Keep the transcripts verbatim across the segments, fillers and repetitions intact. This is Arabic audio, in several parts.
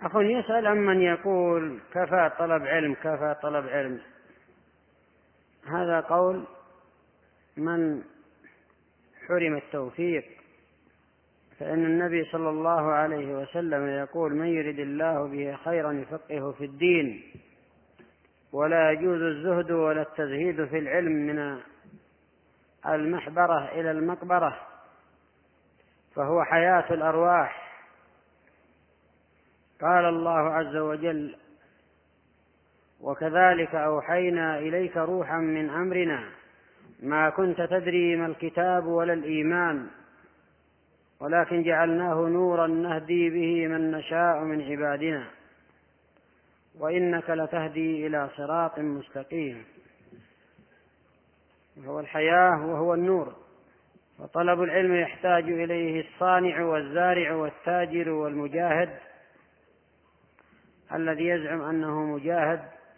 أخ يسأل عمن يقول كفى طلب علم كفى طلب علم. هذا قول من حرم التوفيق، فإن النبي صلى الله عليه وسلم يقول: من يرد الله به خيرا يفقهه في الدين. ولا يجوز الزهد ولا التزهيد في العلم من المحبرة إلى المقبرة، فهو حياة الأرواح. قال الله عز وجل: وكذلك أوحينا إليك روحا من أمرنا ما كنت تدري ما الكتاب ولا الإيمان ولكن جعلناه نورا نهدي به من نشاء من عبادنا وإنك لتهدي إلى صراط مستقيم. وهو الحياة وهو النور. وطلب العلم يحتاج إليه الصانع والزارع والتاجر والمجاهد الذي يزعم أنه مجاهد،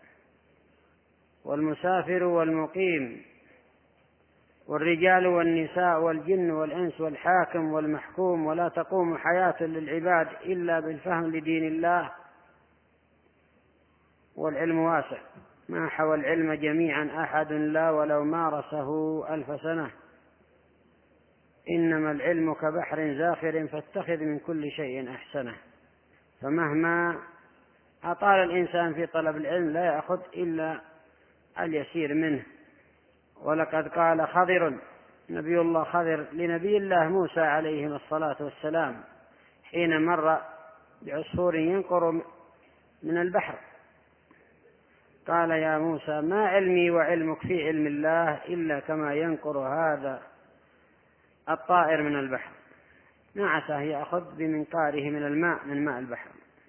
والمسافر والمقيم، والرجال والنساء والجن والإنس والحاكم والمحكوم. ولا تقوم حياة للعباد إلا بالفهم لدين الله. والعلم واسع، ما حوى العلم جميعا أحد لا ولو مارسه ألف سنة. إنما العلم كبحر زاخر فاتخذ من كل شيء أحسنه. فمهما أطال الإنسان في طلب العلم لا يأخذ إلا اليسير منه. ولقد قال خضر نبي الله خضر لنبي الله موسى عليه الصلاة والسلام حين مر بعصفور ينقر من البحر، قال: يا موسى ما علمي وعلمك في علم الله إلا كما ينقر هذا الطائر من البحر. ما عساه يأخذ بمنقاره من الماء من ماء البحر.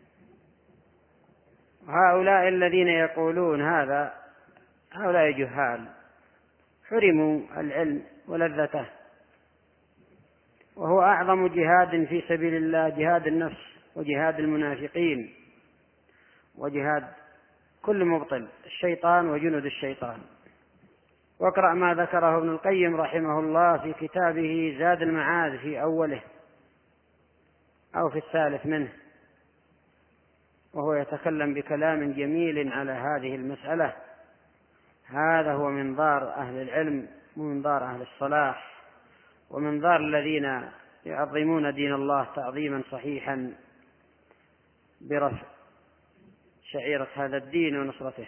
هؤلاء الذين يقولون هذا هؤلاء جهال حرموا العلم ولذته، وهو أعظم جهاد في سبيل الله جهاد النفس وجهاد المنافقين وجهاد كل مبطل الشيطان وجنود الشيطان. واقرأ ما ذكره ابن القيم رحمه الله في كتابه زاد المعاد في أوله أو في الثالث منه، وهو يتكلم بكلام جميل على هذه المسألة. هذا هو منظار أهل العلم ومنظار أهل الصلاح ومنظار الذين يعظمون دين الله تعظيما صحيحا برفع شعيرة هذا الدين ونصرته.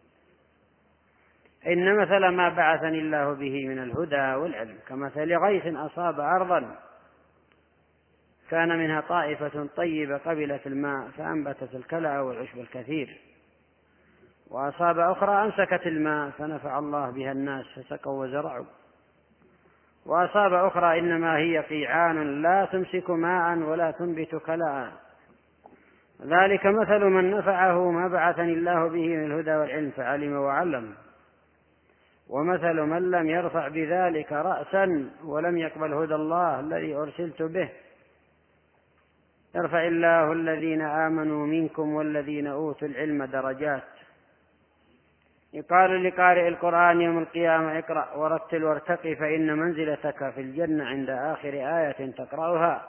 إن مثل ما بعثني الله به من الهدى والعلم كمثل غيث أصاب أرضا كان منها طائفة طيبة قبلت الماء فأنبتت الكلأ والعشب الكثير، وأصاب أخرى أمسكت الماء فنفع الله بها الناس فسقوا وزرعوا، وأصاب أخرى إنما هي قيعان لا تمسك ماء ولا تنبت كلأ. ذلك مثل من نفعه ما بعثني الله به من الهدى والعلم فعلم وعلم، ومثل من لم يرفع بذلك رأسا ولم يقبل هدى الله الذي أرسلت به. يرفع الله الذين آمنوا منكم والذين أوتوا العلم درجات. يقال لقارئ القرآن يوم القيامة: اقرأ ورتل وارتقي فإن منزلتك في الجنة عند آخر آية تقرأها.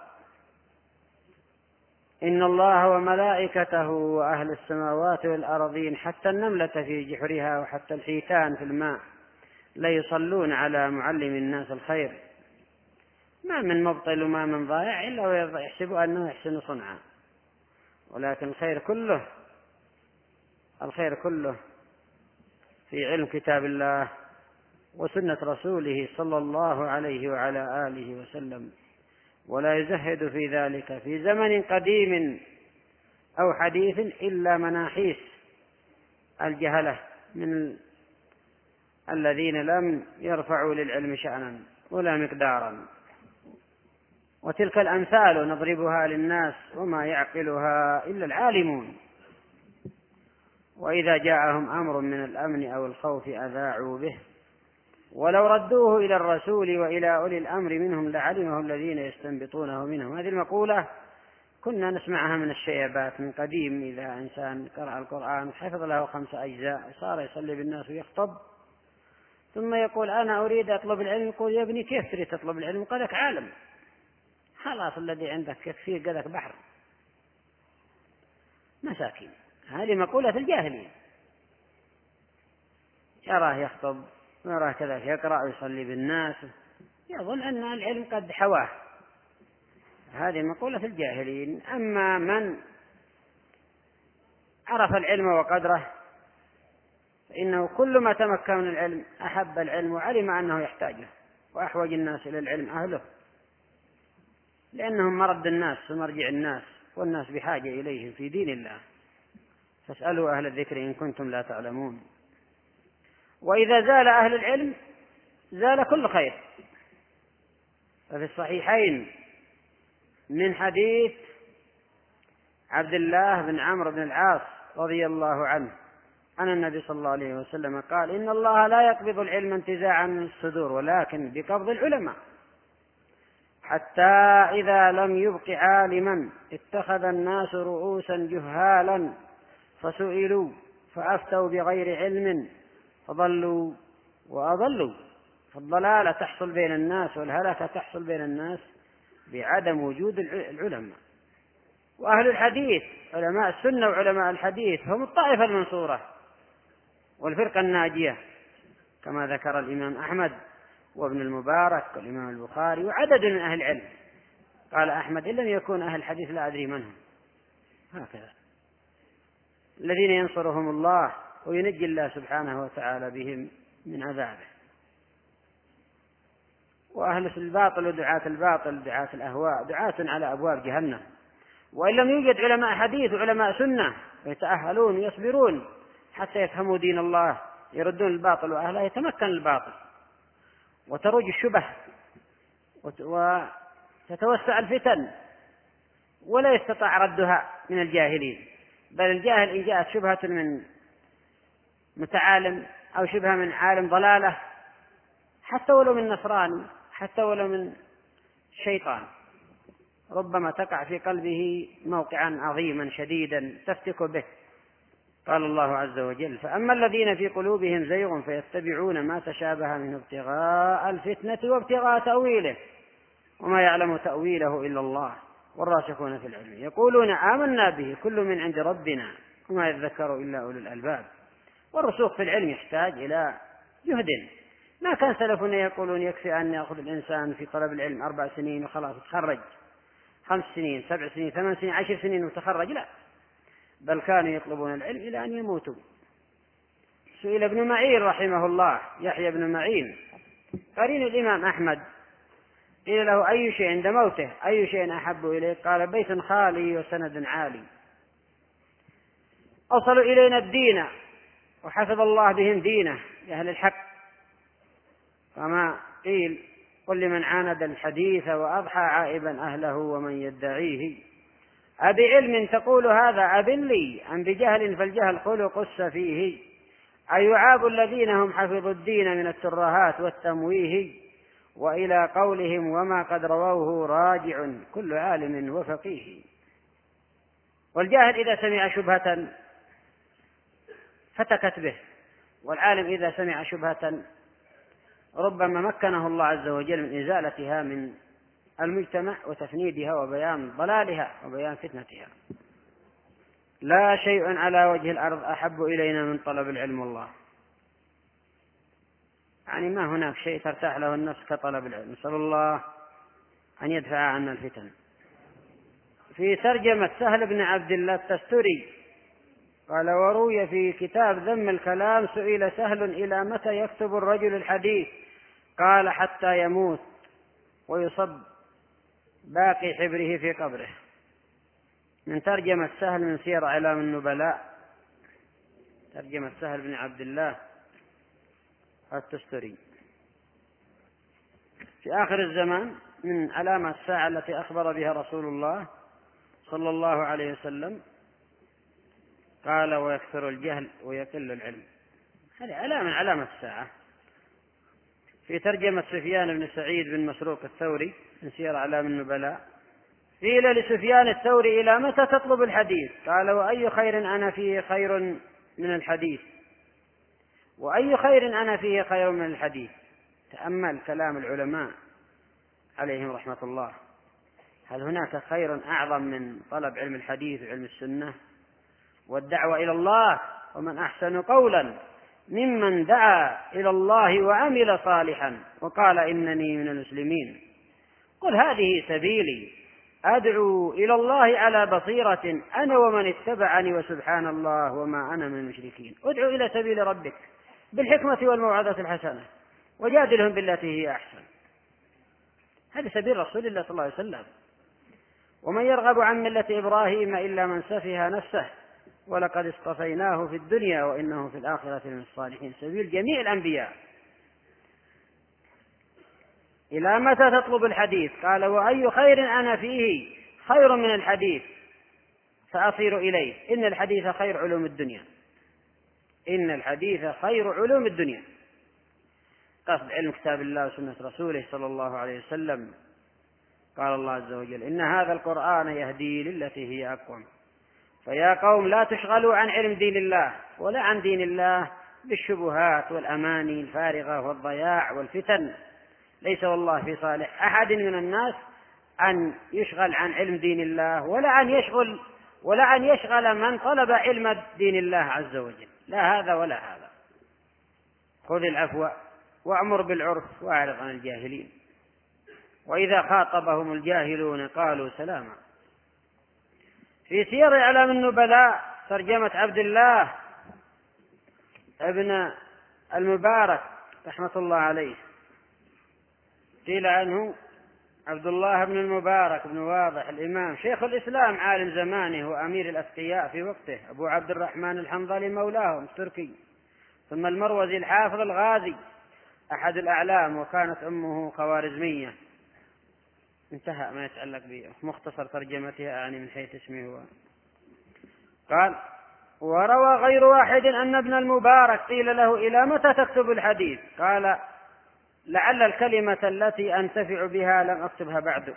إن الله وملائكته وأهل السماوات والأرضين حتى النملة في جحرها وحتى الحيتان في الماء لا يصلون على معلم الناس الخير. ما من مبطل وما من ضائع إلا ويحسب أنه يحسن صنعا، ولكن الخير كله الخير كله في علم كتاب الله وسنة رسوله صلى الله عليه وعلى آله وسلم. ولا يزهد في ذلك في زمن قديم أو حديث إلا مناحيس الجهلة من الذين لم يرفعوا للعلم شأنا ولا مقدارا. وتلك الأمثال نضربها للناس وما يعقلها إلا العالمون. وإذا جاءهم أمر من الأمن أو الخوف أذاعوا به ولو ردوه إلى الرسول وإلى أولي الأمر منهم لعلمه الذين يستنبطونه منهم. هذه المقولة كنا نسمعها من الشيبات من قديم. إذا إنسان قرأ القرآن حفظ له خمس أجزاء صار يصلي بالناس ويخطب ثم يقول: أنا أريد أطلب العلم. يقول: يا ابني كيف تريد تطلب العلم؟ قالك عالم، خلاص الذي عندك يكفيه قدك بحر. مساكين. هذه مقولة الجاهلين، يراه يخطب ويراه كذا يقرأ ويصلي بالناس، يظن أن العلم قد حواه. هذه مقولة الجاهلين. أما من عرف العلم وقدره فإنه كل ما تمكن من العلم أحب العلم وعلم أنه يحتاجه، وأحوج الناس إلى العلم أهله، لأنهم مرد الناس ومرجع الناس، والناس بحاجة إليهم في دين الله. فاسألوا أهل الذكر إن كنتم لا تعلمون. وإذا زال أهل العلم زال كل خير. ففي الصحيحين من حديث عبد الله بن عمرو بن العاص رضي الله عنه أن النبي صلى الله عليه وسلم قال: إن الله لا يقبض العلم انتزاعا من الصدور، ولكن بقبض العلماء، حتى إذا لم يبق عالما اتخذ الناس رؤوسا جهالا فسئلوا فأفتوا بغير علم فضلوا وأضلوا. فالضلالة تحصل بين الناس والهلكة تحصل بين الناس بعدم وجود العلماء. وأهل الحديث علماء السنة وعلماء الحديث هم الطائفة المنصورة والفرقة الناجية، كما ذكر الإمام أحمد وابن المبارك والإمام البخاري وعدد من أهل العلم. قال أحمد: إن لم يكون أهل الحديث لا أدري من هم. هكذا الذين ينصرهم الله وينجي الله سبحانه وتعالى بهم من عذابه. وأهل الباطل ودعاة الباطل دعاة الأهواء دعاة على أبواب جهنم. وإن لم يوجد علماء حديث وعلماء سنة يتأهلون ويصبرون حتى يفهموا دين الله، يردون الباطل وأهله، يتمكن الباطل وتروج الشبه وتتوسع الفتن، ولا يستطاع ردها من الجاهلين. بل الجاهل إن جاءت شبهة من متعالم أو شبهة من عالم ضلالة، حتى ولو من نصراني، حتى ولو من شيطان، ربما تقع في قلبه موقعا عظيما شديدا تفتك به. قال الله عز وجل: فأما الذين في قلوبهم زيغ فيتبعون ما تشابه منه ابتغاء الفتنة وابتغاء تأويله وما يعلم تأويله إلا الله والراسخون في العلم يقولون آمنا به كل من عند ربنا وما يذكر إلا أولو الألباب. والرسوخ في العلم يحتاج إلى جهد. ما كان سلفنا يقولون يكفي أن يأخذ الإنسان في طلب العلم أربع سنين وخلاص تخرج، خمس سنين سبع سنين ثمان سنين عشر سنين وتخرج، لا، بل كانوا يطلبون العلم إلى أن يموتوا. سئل ابن معين رحمه الله، يحيى بن معين قرين الإمام أحمد، قيل له: أي شيء عند موته أي شيء أحب إليه؟ قال: بيت خالي وسند عالي. أوصلوا إلينا الدين وحفظ الله بهم دينه لأهل الحق. كما قيل: قل لمن عاند الحديث وأضحى عائبا أهله ومن يدعيه أبعلم تقول هذا أب لي أم بجهل فالجهل خلق السفيه أيعاب الذين هم حفظوا الدين من الترهات والتمويه وإلى قولهم وما قد رووه راجع كل عالم وفقيه. والجاهل إذا سمع شبهة فتكت به، والعالم إذا سمع شبهة ربما مكنه الله عز وجل من إزالتها من المجتمع وتفنيدها وبيان ضلالها وبيان فتنتها. لا شيء على وجه الأرض أحب إلينا من طلب العلم والله. يعني ما هناك شيء ترتاح له النفس كطلب العلم. نسأل الله أن يدفع عنا الفتن. في ترجمة سهل بن عبد الله التستري قال: وروي في كتاب ذم الكلام سئل سهل: إلى متى يكتب الرجل الحديث؟ قال: حتى يموت ويصب باقي حبره في قبره. من ترجمة سهل من سير أعلام النبلاء، ترجمة سهل بن عبد الله التستري. في آخر الزمان من علامة الساعة التي أخبر بها رسول الله صلى الله عليه وسلم قال: ويكثر الجهل ويقل العلم. هذه علامة من علامة الساعة. في ترجمة سفيان بن سعيد بن مسروق الثوري من سير أعلام النبلاء قيل لسفيان الثوري: إلى متى تطلب الحديث؟ قال: وأي خير أنا فيه خير من الحديث وأي خير أنا فيه خير من الحديث. تأمل كلام العلماء عليهم رحمة الله. هل هناك خير أعظم من طلب علم الحديث وعلم السنة؟ والدعوة إلى الله، ومن أحسن قولا ممن دعا إلى الله وعمل صالحا وقال إنني من المسلمين. قل هذه سبيلي أدعو إلى الله على بصيرة أنا ومن اتبعني وسبحان الله وما أنا من المشركين. ادعو إلى سبيل ربك بالحكمة والموعظة الحسنة وجادلهم بالتي هي أحسن. هذا سبيل رسول الله صلى الله عليه وسلم. ومن يرغب عن ملة إبراهيم إلا من سفه نفسه ولقد اصطفيناه في الدنيا وإنه في الآخرة من الصالحين. سبيل جميع الأنبياء. إلى متى تطلب الحديث؟ قال وأي خير أنا فيه خير من الحديث فأصير إليه. إن الحديث خير علوم الدنيا. إن الحديث خير علوم الدنيا. قصد علم كتاب الله وسنة رسوله صلى الله عليه وسلم. قال الله عز وجل إن هذا القرآن يهدي للتي هي أقوم. فيا قوم لا تشغلوا عن علم دين الله ولا عن دين الله بالشبهات والأماني الفارغة والضياع والفتن. ليس والله في صالح أحد من الناس أن يشغل عن علم دين الله ولا أن يشغل ولا أن يشغل من طلب علم دين الله عز وجل. لا هذا ولا هذا. خذ العفو وأمر بالعرف وأعرض عن الجاهلين. وإذا خاطبهم الجاهلون قالوا سلاما. في سير أعلام النبلاء ترجمة عبد الله ابن المبارك رحمة الله عليه. قيل عنه عبد الله بن المبارك بن واضح الإمام شيخ الإسلام عالم زمانه وأمير الأتقياء في وقته، أبو عبد الرحمن الحنظلي مولاهم التركي، ثم المروزي الحافظ الغازي أحد الأعلام، وكانت أمه خوارزمية. انتهى ما يتعلق بمختصر ترجمتها يعني من حيث اسمه هو. قال وروى غير واحد أن ابن المبارك قيل له إلى متى تكتب الحديث؟ قال لعل الكلمة التي أنتفع بها لم أكتبها بعد.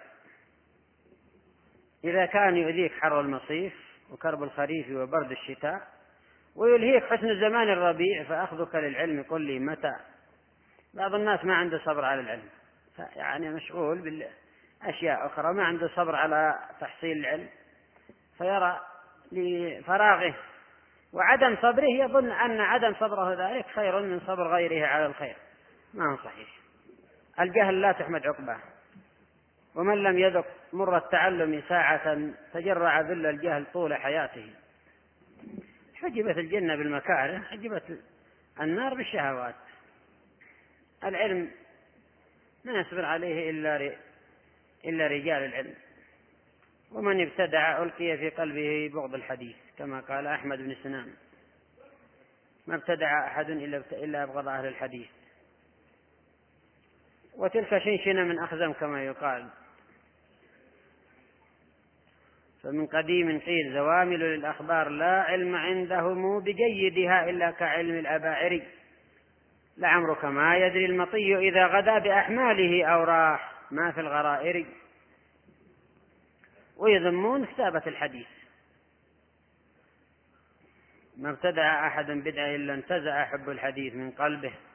إذا كان يؤذيك حر المصيف وكرب الخريف وبرد الشتاء ويلهيك حسن زمان الربيع فأخذك للعلم قل لي متى. بعض الناس ما عنده صبر على العلم، يعني مشغول بالأشياء أخرى، ما عنده صبر على تحصيل العلم، فيرى لفراغه وعدم صبره يظن أن عدم صبره ذلك خير من صبر غيره على الخير. ما هو صحيح. الجهل لا تحمد عقباه، ومن لم يذق مر التعلم ساعة تجرع ذل الجهل طول حياته. حجبت الجنة بالمكاره، حجبت النار بالشهوات. العلم ما يصبر عليه إلا إلا رجال العلم، ومن ابتدع ألقي في قلبه بغض الحديث كما قال أحمد بن سنان ما ابتدع أحد إلا أبغض أهل الحديث. وتلك شنشنة من أخزم كما يقال. فمن قديم قيل زوامل للأخبار لا علم عندهم بجيدها إلا كعلم الأباعر. لعمرك ما يدري المطي إذا غدا بأحماله أو راح ما في الغرائر. ويذمون كتابة الحديث. ما ابتدع أحد بدعة إلا انتزع حب الحديث من قلبه.